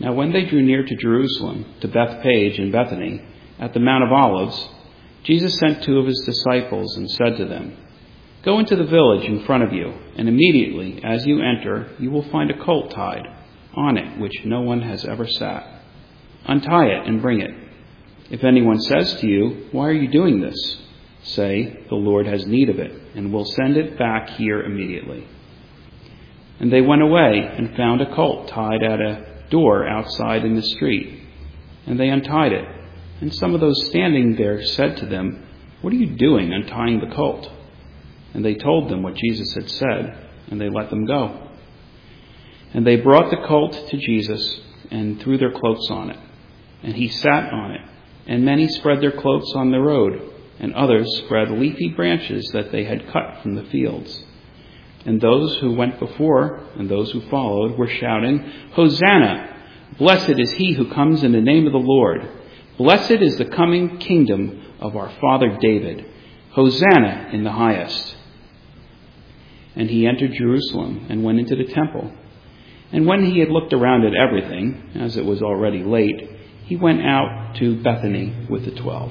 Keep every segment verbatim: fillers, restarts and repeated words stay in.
Now when they drew near to Jerusalem, to Bethphage and Bethany, at the Mount of Olives, Jesus sent two of his disciples and said to them, "Go into the village in front of you, and immediately as you enter, you will find a colt tied, on it which no one has ever sat. Untie it and bring it. If anyone says to you, 'Why are you doing this?' say, 'The Lord has need of it, and will send it back here immediately.'" And they went away and found a colt tied at a door outside in the street. And they untied it. And some of those standing there said to them, "What are you doing untying the colt?" And they told them what Jesus had said, and they let them go. And they brought the colt to Jesus and threw their cloaks on it. And he sat on it. And many spread their cloaks on the road, and others spread leafy branches that they had cut from the fields. And those who went before and those who followed were shouting, "Hosanna! Blessed is he who comes in the name of the Lord. Blessed is the coming kingdom of our father David. Hosanna in the highest." And he entered Jerusalem and went into the temple. And when he had looked around at everything, as it was already late, he went out to Bethany with the twelve.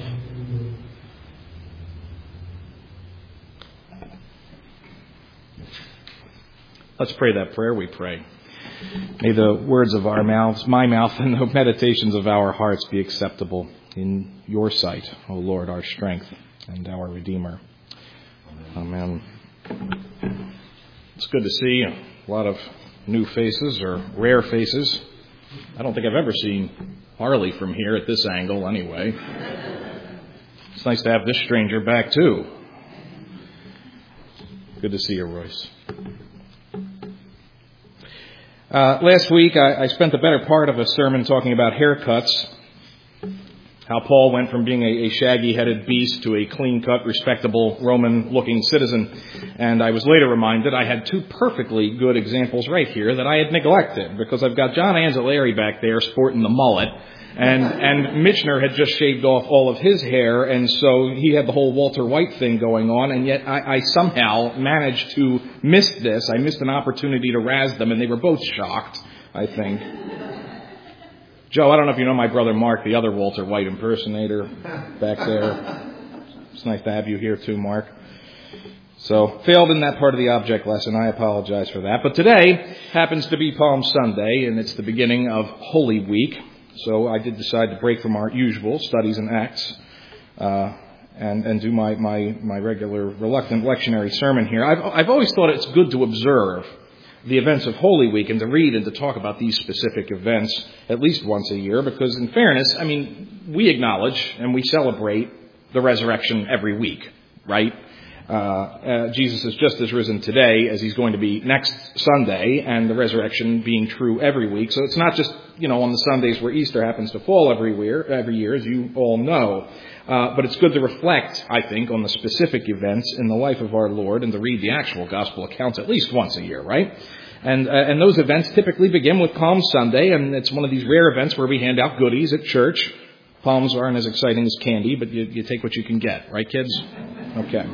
Let's pray that prayer we pray. May the words of our mouths, my mouth, and the meditations of our hearts be acceptable in your sight, O Lord, our strength and our Redeemer. Amen. It's good to see a lot of new faces, or rare faces. I don't think I've ever seen Harley from here at this angle anyway. It's nice to have this stranger back too. Good to see you, Royce. Uh, last week, I, I spent the better part of a sermon talking about haircuts, how Paul went from being a, a shaggy-headed beast to a clean-cut, respectable, Roman-looking citizen. And I was later reminded I had two perfectly good examples right here that I had neglected, because I've got John Anzalari back there sporting the mullet, and and Michener had just shaved off all of his hair, and so he had the whole Walter White thing going on, and yet I, I somehow managed to miss this. I missed an opportunity to razz them, and they were both shocked, I think. Joe, I don't know if you know my brother Mark, the other Walter White impersonator back there. It's nice to have you here too, Mark. So, failed in that part of the object lesson. I apologize for that. But today happens to be Palm Sunday, and it's the beginning of Holy Week. So I did decide to break from our usual studies in Acts uh, and, and do my, my, my regular reluctant lectionary sermon here. I've, I've always thought it's good to observe the events of Holy Week and to read and to talk about these specific events at least once a year, because in fairness, I mean, we acknowledge and we celebrate the resurrection every week, right? Uh, uh, Jesus is just as risen today as he's going to be next Sunday, and the resurrection being true every week. So it's not just, you know, on the Sundays where Easter happens to fall every year, every year, as you all know. Uh, but it's good to reflect, I think, on the specific events in the life of our Lord and to read the actual gospel accounts at least once a year, right? And, uh, and those events typically begin with Palm Sunday, and it's one of these rare events where we hand out goodies at church. Palms aren't as exciting as candy, but you, you take what you can get, right, kids? Okay.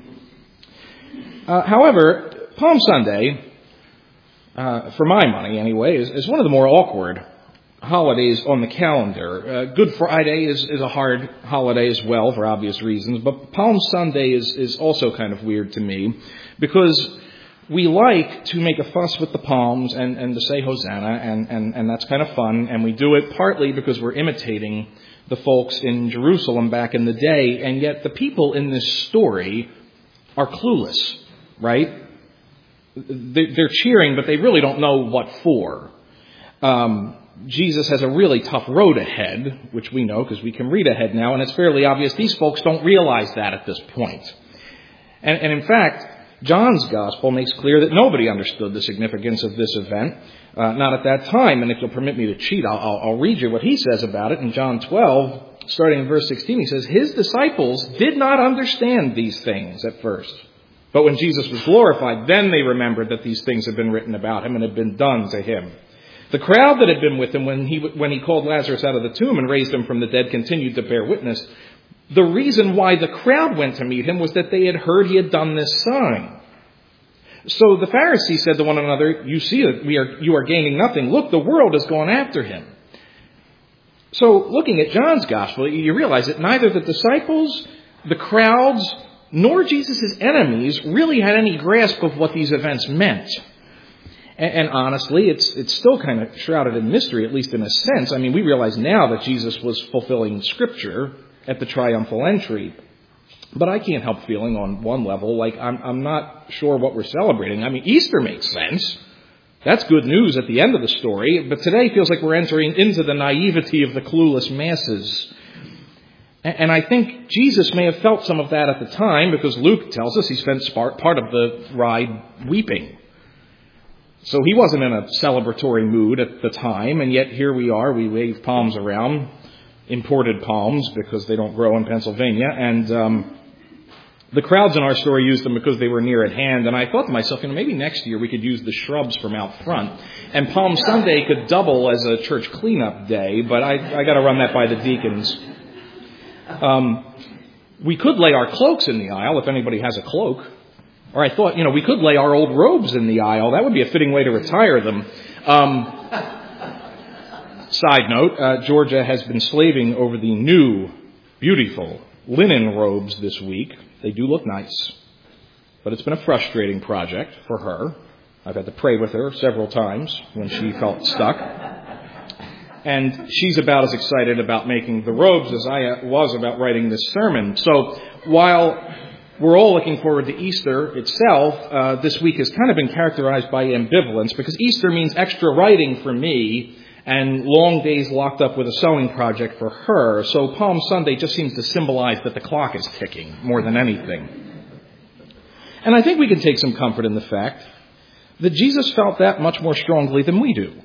Uh, however, Palm Sunday, uh, for my money anyway, is, is one of the more awkward holidays on the calendar. Uh, Good Friday is, is a hard holiday as well for obvious reasons, but Palm Sunday is, is also kind of weird to me because we like to make a fuss with the palms and, and to say Hosanna, and, and, and that's kind of fun, and we do it partly because we're imitating the folks in Jerusalem back in the day, and yet the people in this story are clueless. Right? They're cheering, but they really don't know what for. Um, Jesus has a really tough road ahead, which we know because we can read ahead now, and it's fairly obvious these folks don't realize that at this point. And, and in fact, John's gospel makes clear that nobody understood the significance of this event, uh, not at that time. And if you'll permit me to cheat, I'll, I'll, I'll read you what he says about it in John twelve, starting in verse sixteen. He says, "His disciples did not understand these things at first. But when Jesus was glorified, then they remembered that these things had been written about him and had been done to him. The crowd that had been with him when he when he called Lazarus out of the tomb and raised him from the dead continued to bear witness. The reason why the crowd went to meet him was that they had heard he had done this sign. So the Pharisees said to one another, 'You see that we are you are gaining nothing. Look, the world has gone after him.' So looking at John's gospel, you realize that neither the disciples, the crowds, nor Jesus' enemies really had any grasp of what these events meant. And, and honestly, it's it's still kind of shrouded in mystery, at least in a sense. I mean, we realize now that Jesus was fulfilling Scripture at the triumphal entry. But I can't help feeling on one level like I'm, I'm not sure what we're celebrating. I mean, Easter makes sense. That's good news at the end of the story. But today feels like we're entering into the naivety of the clueless masses. And, and I think Jesus may have felt some of that at the time because Luke tells us he spent part of the ride weeping. So he wasn't in a celebratory mood at the time. And yet here we are. We wave palms around, imported palms because they don't grow in Pennsylvania. And um the crowds in our story used them because they were near at hand, and I thought to myself, you know, maybe next year we could use the shrubs from out front, and Palm Sunday could double as a church cleanup day, but I, I got to run that by the deacons. Um, we could lay our cloaks in the aisle if anybody has a cloak. Or I thought, you know, we could lay our old robes in the aisle. That would be a fitting way to retire them. Um, side note, uh, Georgia has been slaving over the new, beautiful linen robes this week. They do look nice, but it's been a frustrating project for her. I've had to pray with her several times when she felt stuck. And she's about as excited about making the robes as I was about writing this sermon. So while we're all looking forward to Easter itself, uh, this week has kind of been characterized by ambivalence because Easter means extra writing for me and long days locked up with a sewing project for her. So Palm Sunday just seems to symbolize that the clock is ticking more than anything. And I think we can take some comfort in the fact that Jesus felt that much more strongly than we do.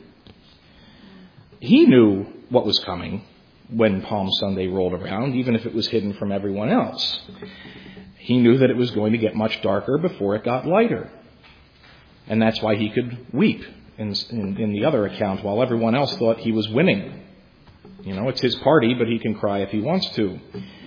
He knew what was coming when Palm Sunday rolled around, even if it was hidden from everyone else. He knew that it was going to get much darker before it got lighter. And that's why he could weep In, in, in the other account, while everyone else thought he was winning. You know, it's his party, but he can cry if he wants to.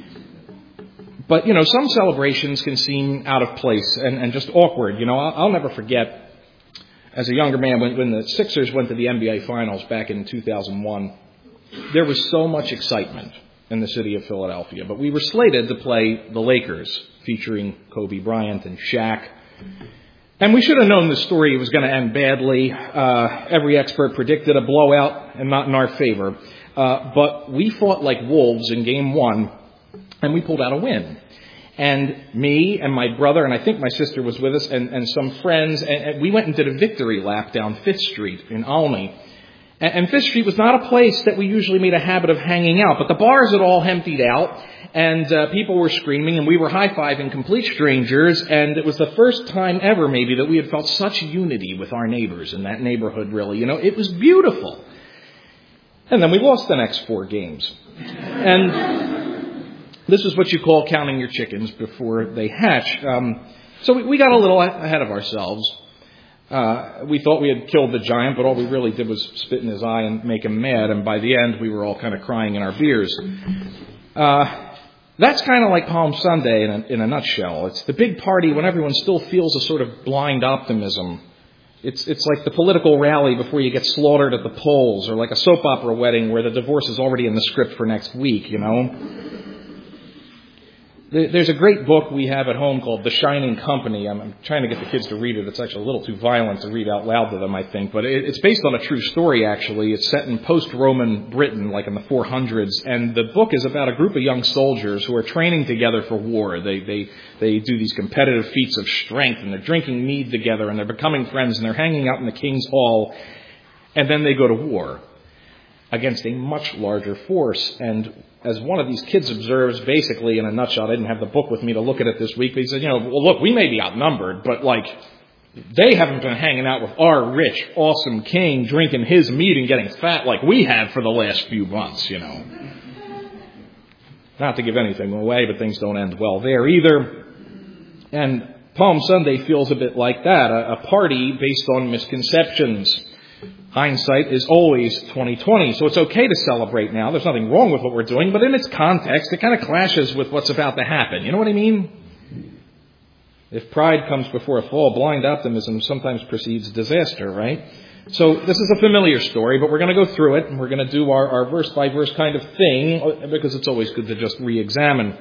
But, you know, some celebrations can seem out of place and, and just awkward. You know, I'll, I'll never forget, as a younger man, when, when the Sixers went to the N B A Finals back in two thousand one, there was so much excitement in the city of Philadelphia. But we were slated to play the Lakers, featuring Kobe Bryant and Shaq. And we should have known the story was going to end badly. Uh, every expert predicted a blowout and not in our favor. Uh, but we fought like wolves in game one, and we pulled out a win. And me and my brother, and I think my sister was with us, and, and some friends, and, and we went and did a victory lap down Fifth Street in Olney. And, and Fifth Street was not a place that we usually made a habit of hanging out, but the bars had all emptied out. And uh, people were screaming, and we were high-fiving complete strangers, and it was the first time ever, maybe, that we had felt such unity with our neighbors in that neighborhood, really. You know, it was beautiful. And then we lost the next four games. And this is what you call counting your chickens before they hatch. Um, so we, we got a little ahead of ourselves. Uh, we thought we had killed the giant, but all we really did was spit in his eye and make him mad, and by the end, we were all kind of crying in our beers. Uh... That's kind of like Palm Sunday in a, in a nutshell. It's the big party when everyone still feels a sort of blind optimism. It's it's like the political rally before you get slaughtered at the polls, or like a soap opera wedding where the divorce is already in the script for next week, you know. There's a great book we have at home called The Shining Company. I'm, I'm trying to get the kids to read it. It's actually a little too violent to read out loud to them, I think. But it, it's based on a true story, actually. It's set in post-Roman Britain, like in the four hundreds. And the book is about a group of young soldiers who are training together for war. They they they do these competitive feats of strength, and they're drinking mead together, and they're becoming friends, and they're hanging out in the King's Hall. And then they go to war against a much larger force. And as one of these kids observes, basically, in a nutshell, I didn't have the book with me to look at it this week, but he said, you know, well, look, we may be outnumbered, but, like, they haven't been hanging out with our rich, awesome king, drinking his mead and getting fat like we have for the last few months, you know. Not to give anything away, but things don't end well there either. And Palm Sunday feels a bit like that, a, a party based on misconceptions. Hindsight is always twenty twenty, so it's okay to celebrate now. There's nothing wrong with what we're doing, but in its context, it kind of clashes with what's about to happen. You know what I mean? If pride comes before a fall, blind optimism sometimes precedes disaster, right? So this is a familiar story, but we're going to go through it, and we're going to do our, our verse-by-verse kind of thing, because it's always good to just re-examine.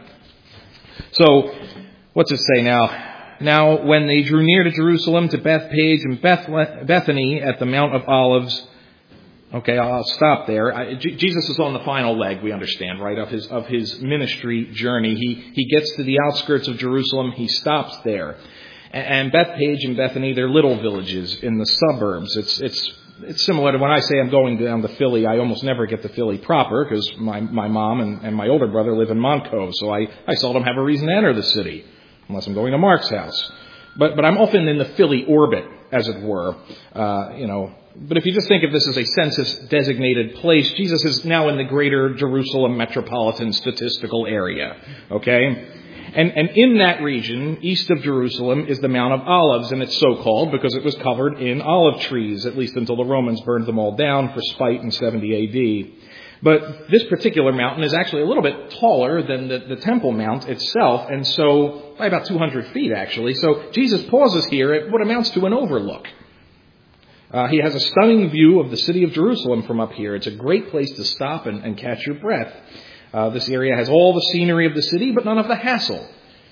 So, what's it say now? Now, when they drew near to Jerusalem, to Bethpage and Beth- Bethany at the Mount of Olives. Okay, I'll stop there. I, J- Jesus is on the final leg, we understand, right, of his of his ministry journey. He he gets to the outskirts of Jerusalem. He stops there. And Bethpage and Bethany, they're little villages in the suburbs. It's it's it's similar to when I say I'm going down to Philly. I almost never get to Philly proper because my, my mom and, and my older brother live in Montcove. So I, I seldom have a reason to enter the city unless I'm going to Mark's house. But but I'm often in the Philly orbit, as it were. Uh, you know. But if you just think of this as a census-designated place, Jesus is now in the greater Jerusalem metropolitan statistical area. Okay? And, and in that region, east of Jerusalem, is the Mount of Olives, and it's so called because it was covered in olive trees, at least until the Romans burned them all down for spite in seventy A D. But this particular mountain is actually a little bit taller than the, the Temple Mount itself, and so by about two hundred feet, actually. So Jesus pauses here at what amounts to an overlook. Uh, he has a stunning view of the city of Jerusalem from up here. It's a great place to stop and, and catch your breath. Uh, this area has all the scenery of the city, but none of the hassle.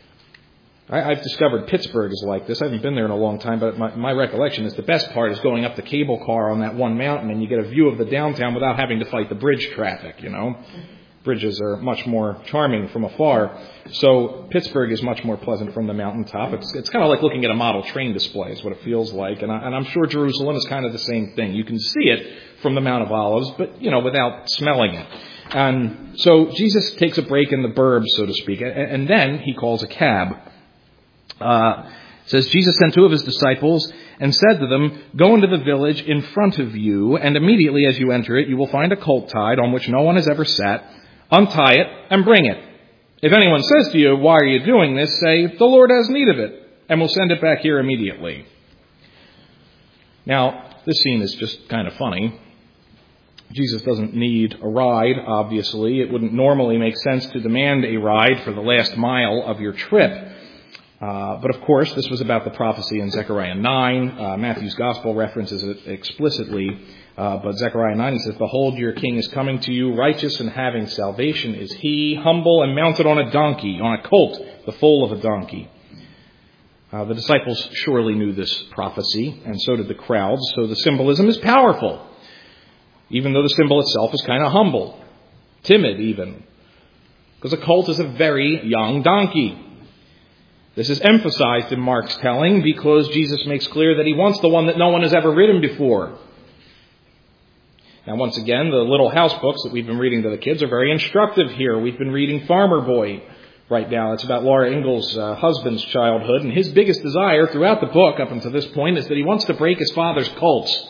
I, I've discovered Pittsburgh is like this. I haven't been there in a long time, but my, my recollection is the best part is going up the cable car on that one mountain, and you get a view of the downtown without having to fight the bridge traffic, you know. Bridges are much more charming from afar. So Pittsburgh is much more pleasant from the mountaintop. It's, it's kind of like looking at a model train display is what it feels like. And, I, and I'm sure Jerusalem is kind of the same thing. You can see it from the Mount of Olives, but, you know, without smelling it. And so Jesus takes a break in the burbs, so to speak, and, and then he calls a cab. Uh, it says, Jesus sent two of his disciples and said to them, go into the village in front of you, and immediately as you enter it, you will find a colt tied on which no one has ever sat. Untie it and bring it. If anyone says to you, why are you doing this? Say, the Lord has need of it, and we'll send it back here immediately. Now, this scene is just kind of funny. Jesus doesn't need a ride, obviously. It wouldn't normally make sense to demand a ride for the last mile of your trip. Uh, but of course, this was about the prophecy in Zechariah nine. Uh, Matthew's gospel references it explicitly. Uh, but Zechariah nine, he says, behold, your king is coming to you, righteous and having salvation is he, humble and mounted on a donkey, on a colt, the foal of a donkey. Uh, the disciples surely knew this prophecy, and so did the crowds. So the symbolism is powerful. Even though the symbol itself is kind of humble, timid even. Because a colt is a very young donkey. This is emphasized in Mark's telling because Jesus makes clear that he wants the one that no one has ever ridden before. Now, once again, the little house books that we've been reading to the kids are very instructive here. We've been reading Farmer Boy right now. It's about Laura Ingalls' uh, husband's childhood, and his biggest desire throughout the book up until this point is that he wants to break his father's colts.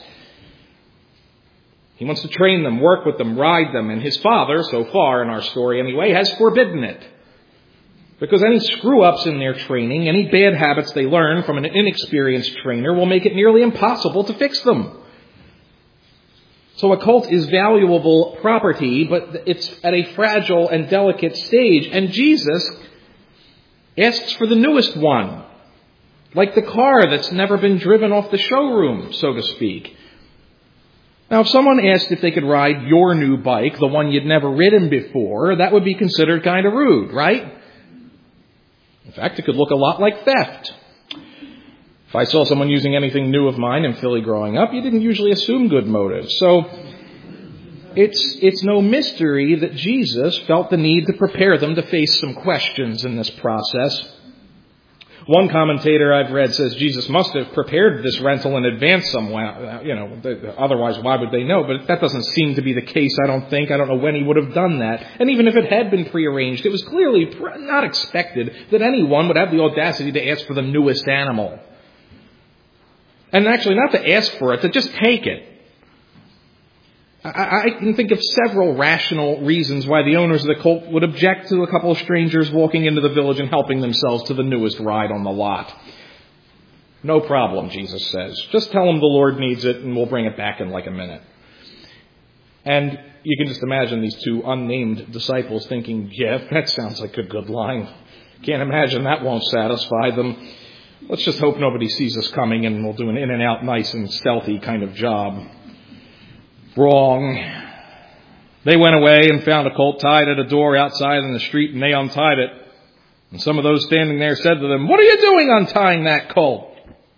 He wants to train them, work with them, ride them. And his father, so far in our story anyway, has forbidden it. Because any screw-ups in their training, any bad habits they learn from an inexperienced trainer will make it nearly impossible to fix them. So a colt is valuable property, but it's at a fragile and delicate stage. And Jesus asks for the newest one. Like the car that's never been driven off the showroom, so to speak. Now, if someone asked if they could ride your new bike, the one you'd never ridden before, that would be considered kind of rude, right? In fact, it could look a lot like theft. If I saw someone using anything new of mine in Philly growing up, you didn't usually assume good motives. So it's it's no mystery that Jesus felt the need to prepare them to face some questions in this process. One commentator I've read says Jesus must have prepared this rental in advance somewhere. You know, otherwise, why would they know? But that doesn't seem to be the case, I don't think. I don't know when he would have done that. And even if it had been prearranged, it was clearly not expected that anyone would have the audacity to ask for the newest animal. And actually, not to ask for it, to just take it. I can think of several rational reasons why the owners of the colt would object to a couple of strangers walking into the village and helping themselves to the newest ride on the lot. No problem, Jesus says. Just tell them the Lord needs it and we'll bring it back in like a minute. And you can just imagine these two unnamed disciples thinking, yeah, that sounds like a good line. Can't imagine that won't satisfy them. Let's just hope nobody sees us coming and we'll do an in and out nice and stealthy kind of job. Wrong. They went away and found a colt tied at a door outside in the street, and they untied it. And some of those standing there said to them, "What are you doing untying that colt?"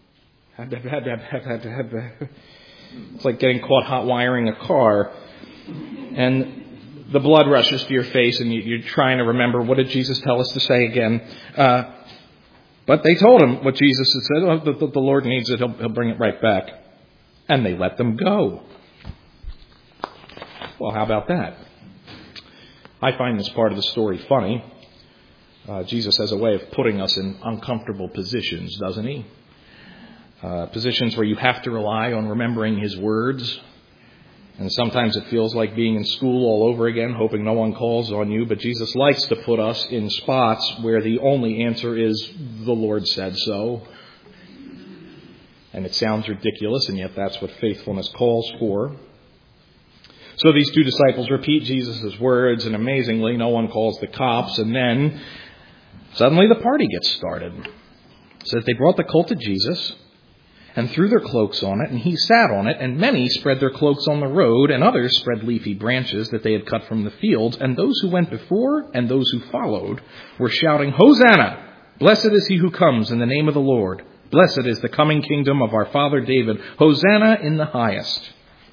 It's like getting caught hot wiring a car. And the blood rushes to your face and you're trying to remember, what did Jesus tell us to say again? Uh, but they told him what Jesus had said. Oh, the, the Lord needs it. He'll, he'll bring it right back. And they let them go. Well, how about that? I find this part of the story funny. Uh, Jesus has a way of putting us in uncomfortable positions, doesn't he? Uh, positions where you have to rely on remembering his words. And sometimes it feels like being in school all over again, hoping no one calls on you. But Jesus likes to put us in spots where the only answer is, the Lord said so. And it sounds ridiculous, and yet that's what faithfulness calls for. So these two disciples repeat Jesus' words, and amazingly, no one calls the cops. And then suddenly the party gets started. It says they brought the colt to Jesus and threw their cloaks on it, and he sat on it, and many spread their cloaks on the road, and others spread leafy branches that they had cut from the fields. And those who went before and those who followed were shouting, "Hosanna! Blessed is he who comes in the name of the Lord. Blessed is the coming kingdom of our father David. Hosanna in the highest."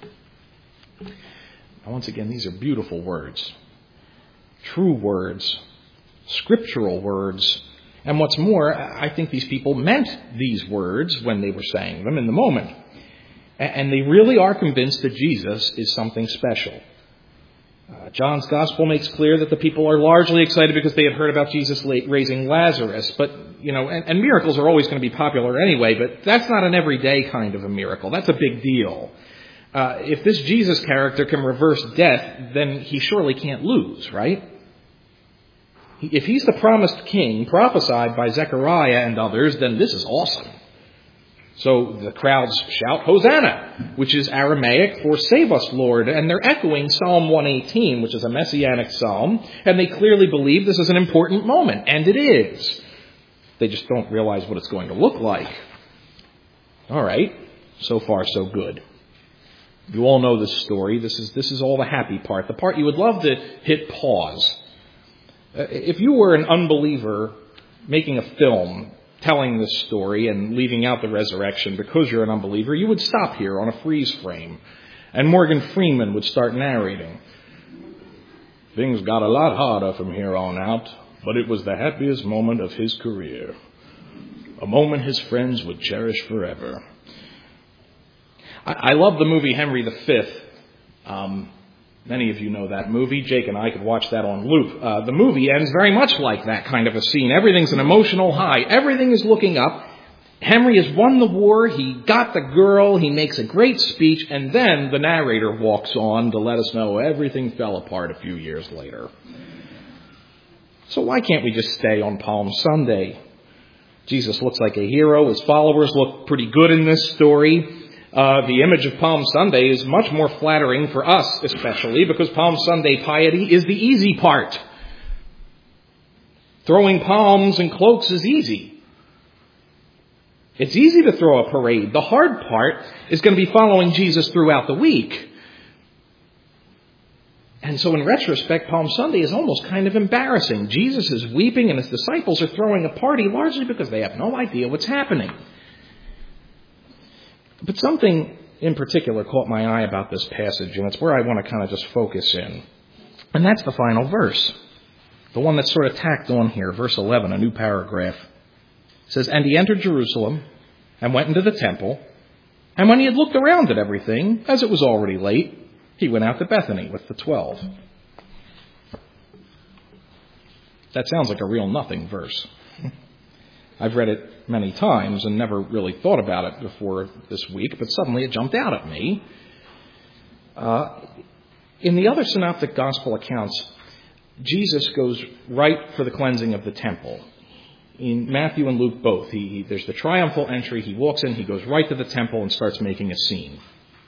Now, once again, these are beautiful words. True words. Scriptural words. And what's more, I think these people meant these words when they were saying them in the moment. And they really are convinced that Jesus is something special. Uh, John's gospel makes clear that the people are largely excited because they had heard about Jesus raising Lazarus. But, you know, and, and miracles are always going to be popular anyway, but that's not an everyday kind of a miracle. That's a big deal. Uh, if this Jesus character can reverse death, then he surely can't lose, right? If he's the promised king prophesied by Zechariah and others, then this is awesome. So the crowds shout, "Hosanna," which is Aramaic for "Save us, Lord." And they're echoing Psalm one eighteen, which is a messianic psalm. And they clearly believe this is an important moment. And it is. They just don't realize what it's going to look like. All right. So far, so good. You all know this story. This is, this is all the happy part. The part you would love to hit pause. If you were an unbeliever making a film telling this story and leaving out the resurrection because you're an unbeliever, you would stop here on a freeze frame. And Morgan Freeman would start narrating. "Things got a lot harder from here on out, but it was the happiest moment of his career. A moment his friends would cherish forever." I, I love the movie Henry the Fifth. Um, Many of you know that movie. Jake and I could watch that on loop. Uh, the movie ends very much like that kind of a scene. Everything's an emotional high. Everything is looking up. Henry has won the war. He got the girl. He makes a great speech. And then the narrator walks on to let us know everything fell apart a few years later. So why can't we just stay on Palm Sunday? Jesus looks like a hero. His followers look pretty good in this story. Uh, the image of Palm Sunday is much more flattering for us, especially because Palm Sunday piety is the easy part. Throwing palms and cloaks is easy. It's easy to throw a parade. The hard part is going to be following Jesus throughout the week. And so in retrospect, Palm Sunday is almost kind of embarrassing. Jesus is weeping and his disciples are throwing a party largely because they have no idea what's happening. But something in particular caught my eye about this passage, and it's where I want to kind of just focus in. And that's the final verse. The one that's sort of tacked on here, verse eleven, a new paragraph. It says, "And he entered Jerusalem and went into the temple. And when he had looked around at everything, as it was already late, he went out to Bethany with the twelve." That sounds like a real nothing verse. I've read it many times and never really thought about it before this week, but suddenly it jumped out at me. Uh, in the other synoptic gospel accounts, Jesus goes right for the cleansing of the temple. In Matthew and Luke both, he, he, there's the triumphal entry. He walks in, he goes right to the temple and starts making a scene.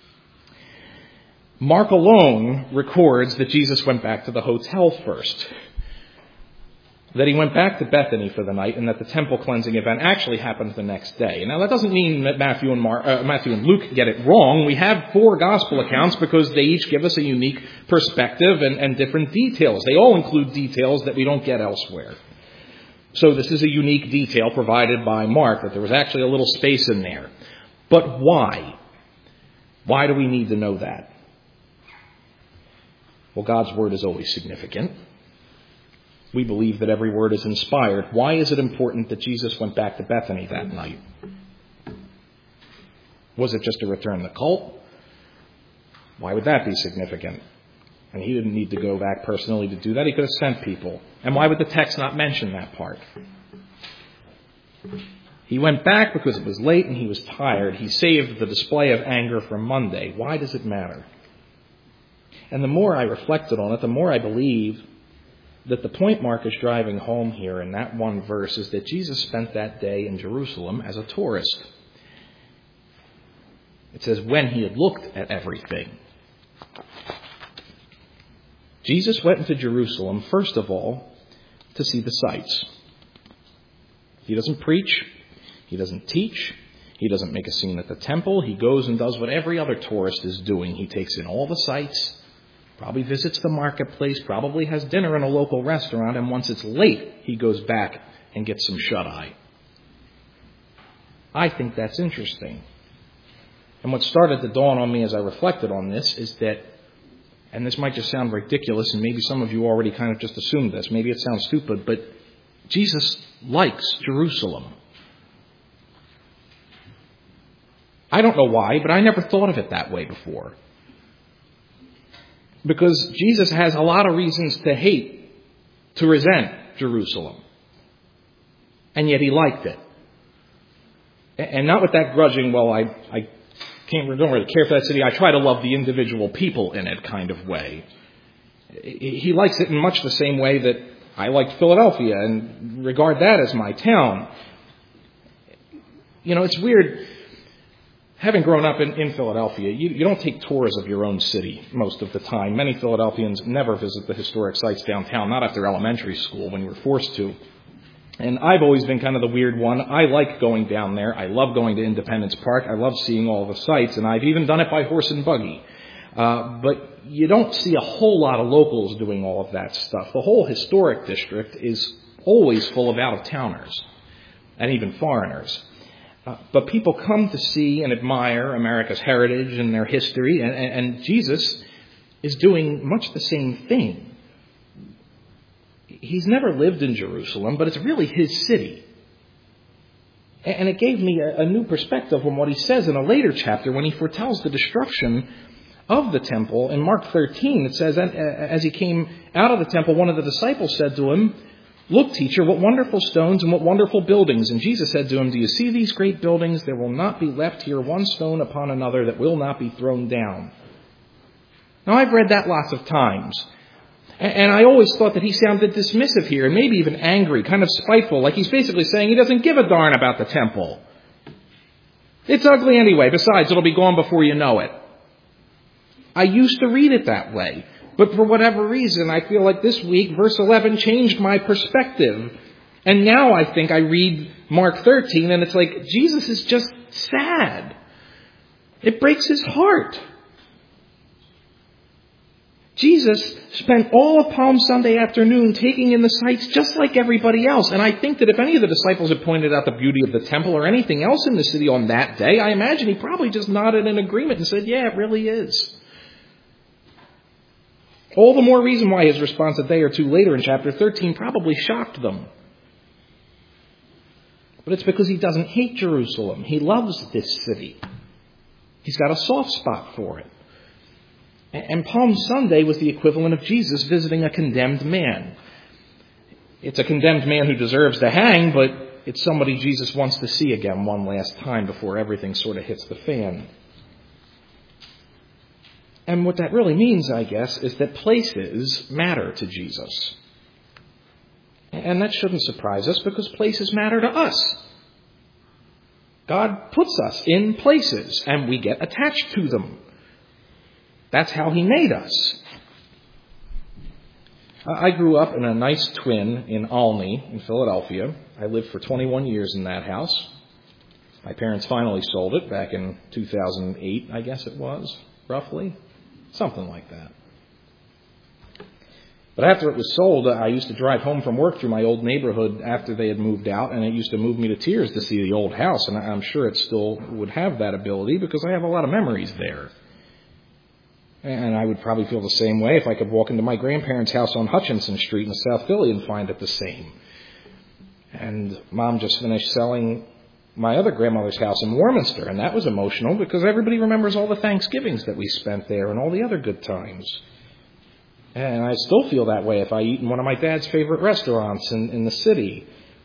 Mark alone records that Jesus went back to the hotel first. that he went back to Bethany for the night and that the temple cleansing event actually happened the next day. Now, that doesn't mean that Matthew and, Mar- uh, Matthew and Luke get it wrong. We have four gospel accounts because they each give us a unique perspective and, and different details. They all include details that we don't get elsewhere. So this is a unique detail provided by Mark, that there was actually a little space in there. But why? Why do we need to know that? Well, God's word is always significant. We believe that every word is inspired. Why is it important that Jesus went back to Bethany that night? Was it just to return the cult? Why would that be significant? And he didn't need to go back personally to do that. He could have sent people. And why would the text not mention that part? He went back because it was late and he was tired. He saved the display of anger for Monday. Why does it matter? And the more I reflected on it, the more I believe that the point Mark is driving home here in that one verse is that Jesus spent that day in Jerusalem as a tourist. It says when he had looked at everything. Jesus went into Jerusalem, first of all, to see the sights. He doesn't preach. He doesn't teach. He doesn't make a scene at the temple. He goes and does what every other tourist is doing. He takes in all the sights, probably visits the marketplace, probably has dinner in a local restaurant, and once it's late, he goes back and gets some shut-eye. I think that's interesting. And what started to dawn on me as I reflected on this is that, and this might just sound ridiculous, and maybe some of you already kind of just assumed this, maybe it sounds stupid, but Jesus likes Jerusalem. I don't know why, but I never thought of it that way before. Because Jesus has a lot of reasons to hate, to resent Jerusalem. And yet he liked it. And not with that grudging, well, I, I can't, don't really care for that city. I try to love the individual people in it kind of way. He likes it in much the same way that I liked Philadelphia and regard that as my town. You know, it's weird. Having grown up in, in Philadelphia, you, you don't take tours of your own city most of the time. Many Philadelphians never visit the historic sites downtown, not after elementary school when you were forced to. And I've always been kind of the weird one. I like going down there. I love going to Independence Park. I love seeing all the sites, and I've even done it by horse and buggy. Uh, but you don't see a whole lot of locals doing all of that stuff. The whole historic district is always full of out-of-towners and even foreigners. Uh, but people come to see and admire America's heritage and their history, and, and, and Jesus is doing much the same thing. He's never lived in Jerusalem, but it's really his city. And it gave me a, a new perspective on what he says in a later chapter when he foretells the destruction of the temple. In Mark thirteen, it says, as he came out of the temple, one of the disciples said to him, "Look, teacher, what wonderful stones and what wonderful buildings." And Jesus said to him, "Do you see these great buildings? There will not be left here one stone upon another that will not be thrown down." Now, I've read that lots of times. And I always thought that he sounded dismissive here, and maybe even angry, kind of spiteful, like he's basically saying he doesn't give a darn about the temple. It's ugly anyway. Besides, it'll be gone before you know it. I used to read it that way. But for whatever reason, I feel like this week, verse eleven changed my perspective. And now I think I read Mark thirteen, and it's like, Jesus is just sad. It breaks his heart. Jesus spent all of Palm Sunday afternoon taking in the sights just like everybody else. And I think that if any of the disciples had pointed out the beauty of the temple or anything else in the city on that day, I imagine he probably just nodded in agreement and said, yeah, it really is. All the more reason why his response a day or two later in chapter thirteen probably shocked them. But it's because he doesn't hate Jerusalem. He loves this city. He's got a soft spot for it. And Palm Sunday was the equivalent of Jesus visiting a condemned man. It's a condemned man who deserves to hang, but it's somebody Jesus wants to see again one last time before everything sort of hits the fan. And what that really means, I guess, is that places matter to Jesus. And that shouldn't surprise us because places matter to us. God puts us in places and we get attached to them. That's how he made us. I grew up in a nice twin in Olney in Philadelphia. I lived for twenty-one years in that house. My parents finally sold it back in two thousand eight, I guess it was, roughly. Something like that. But after it was sold, I used to drive home from work through my old neighborhood after they had moved out, and it used to move me to tears to see the old house. And I'm sure it still would have that ability because I have a lot of memories there. And I would probably feel the same way if I could walk into my grandparents' house on Hutchinson Street in South Philly and find it the same. And Mom just finished selling my other grandmother's house in Warminster, and that was emotional because everybody remembers all the Thanksgivings that we spent there and all the other good times. And I still feel that way if I eat in one of my dad's favorite restaurants in, in the city.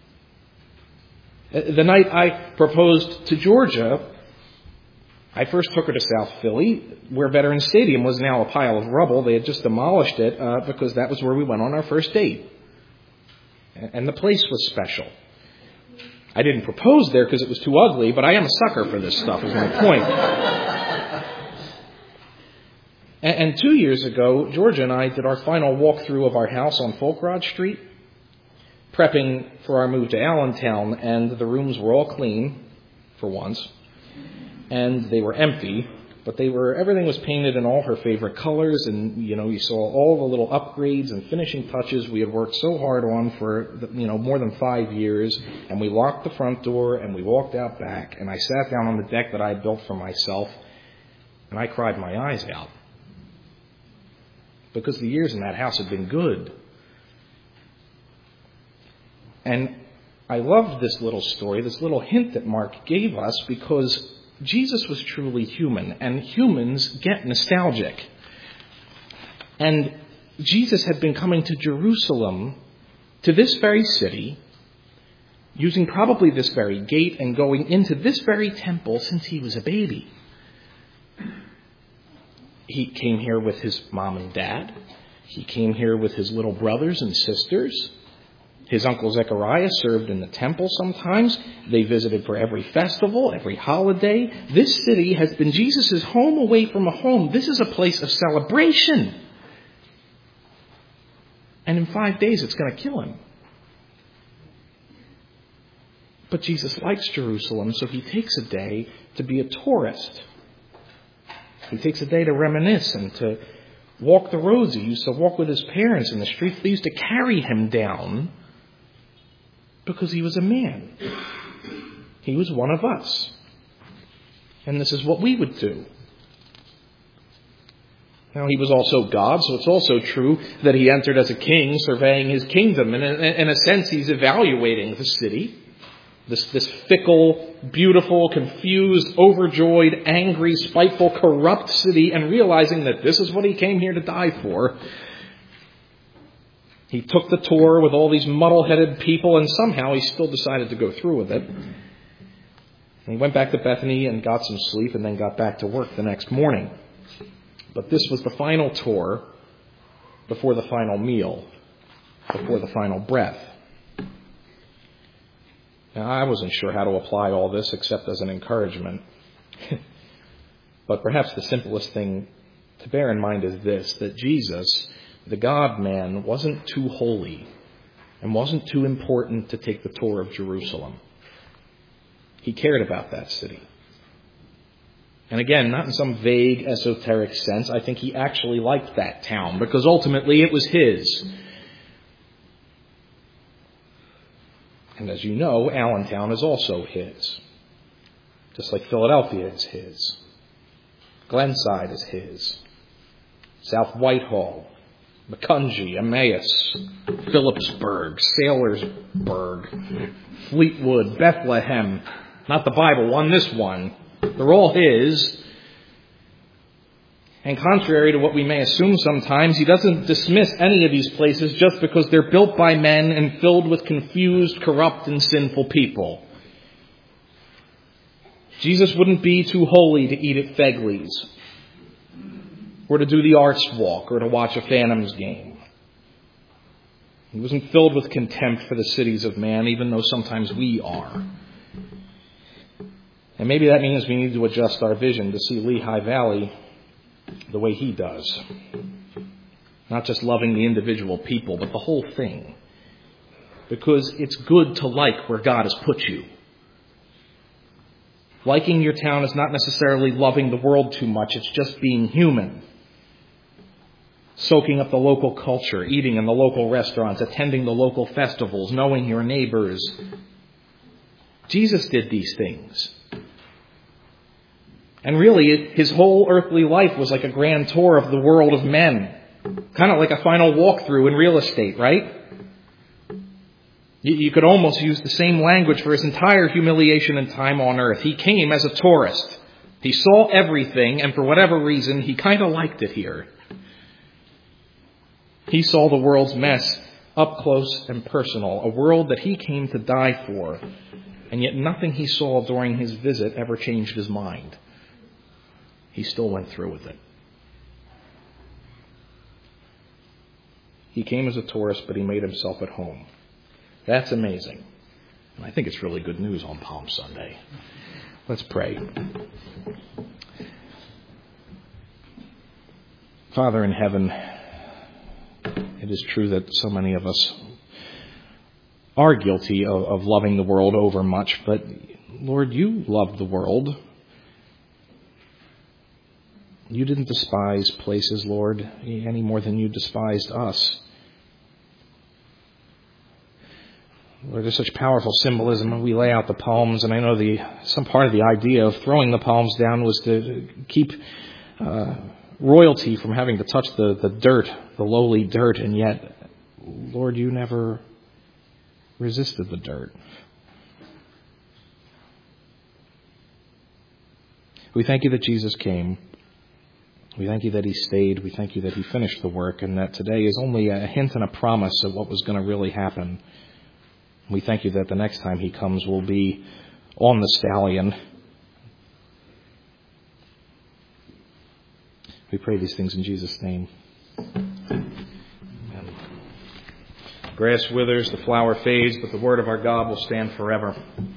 The night I proposed to Georgia, I first took her to South Philly, where Veterans Stadium was now a pile of rubble. They had just demolished it uh, because that was where we went on our first date. And the place was special. I didn't propose there because it was too ugly, but I am a sucker for this stuff, is my point. and, and two years ago, Georgia and I did our final walkthrough of our house on Folkrod Street, prepping for our move to Allentown, and the rooms were all clean, for once. And they were empty, but they were, everything was painted in all her favorite colors, and, you know, you saw all the little upgrades and finishing touches we had worked so hard on for, you know, more than five years, and we locked the front door, and we walked out back, and I sat down on the deck that I had built for myself, and I cried my eyes out. Because the years in that house had been good. And I loved this little story, this little hint that Mark gave us, because Jesus was truly human, and humans get nostalgic. And Jesus had been coming to Jerusalem, to this very city, using probably this very gate and going into this very temple since he was a baby. He came here with his mom and dad. He came here with his little brothers and sisters. His uncle Zechariah served in the temple sometimes. They visited for every festival, every holiday. This city has been Jesus' home away from a home. This is a place of celebration. And in five days, it's going to kill him. But Jesus likes Jerusalem, so he takes a day to be a tourist. He takes a day to reminisce and to walk the roads he used to walk with his parents in the streets they used to carry him down. Because he was a man. He was one of us. And this is what we would do. Now, he was also God, so it's also true that he entered as a king, surveying his kingdom. And in a sense, he's evaluating the city. This, this fickle, beautiful, confused, overjoyed, angry, spiteful, corrupt city, and realizing that this is what he came here to die for. He took the tour with all these muddle-headed people, and somehow he still decided to go through with it. And he went back to Bethany and got some sleep, and then got back to work the next morning. But this was the final tour before the final meal, before the final breath. Now, I wasn't sure how to apply all this except as an encouragement. But perhaps the simplest thing to bear in mind is this, that Jesus, the God-man, wasn't too holy and wasn't too important to take the tour of Jerusalem. He cared about that city. And again, not in some vague, esoteric sense. I think he actually liked that town because ultimately it was his. And as you know, Allentown is also his. Just like Philadelphia is his. Glenside is his. South Whitehall, Macungie, Emmaus, Phillipsburg, Sailorsburg, Fleetwood, Bethlehem. Not the Bible one, this one. They're all his. And contrary to what we may assume sometimes, he doesn't dismiss any of these places just because they're built by men and filled with confused, corrupt, and sinful people. Jesus wouldn't be too holy to eat at Fegley's, or to do the Arts Walk, or to watch a Phantoms game. He wasn't filled with contempt for the cities of man, even though sometimes we are. And maybe that means we need to adjust our vision to see Lehigh Valley the way he does. Not just loving the individual people, but the whole thing. Because it's good to like where God has put you. Liking your town is not necessarily loving the world too much. It's just being human. Soaking up the local culture, eating in the local restaurants, attending the local festivals, knowing your neighbors. Jesus did these things. And really, his whole earthly life was like a grand tour of the world of men. Kind of like a final walkthrough in real estate, right? You, you could almost use the same language for his entire humiliation and time on earth. He came as a tourist. He saw everything, and for whatever reason, he kind of liked it here. He saw the world's mess up close and personal, a world that he came to die for, and yet nothing he saw during his visit ever changed his mind. He still went through with it. He came as a tourist, but he made himself at home. That's amazing. And I think it's really good news on Palm Sunday. Let's pray. Father in heaven, it is true that so many of us are guilty of, of loving the world over much, but Lord, you loved the world. You didn't despise places, Lord, any more than you despised us. Lord, there's such powerful symbolism when we lay out the palms, and I know the some part of the idea of throwing the palms down was to keep uh, royalty from having to touch the, the dirt, the lowly dirt, and yet, Lord, you never resisted the dirt. We thank you that Jesus came. We thank you that he stayed. We thank you that he finished the work, and that today is only a hint and a promise of what was going to really happen. We thank you that the next time he comes we'll be on the stallion. We pray these things in Jesus' name. Amen. Grass withers, the flower fades, but the word of our God will stand forever.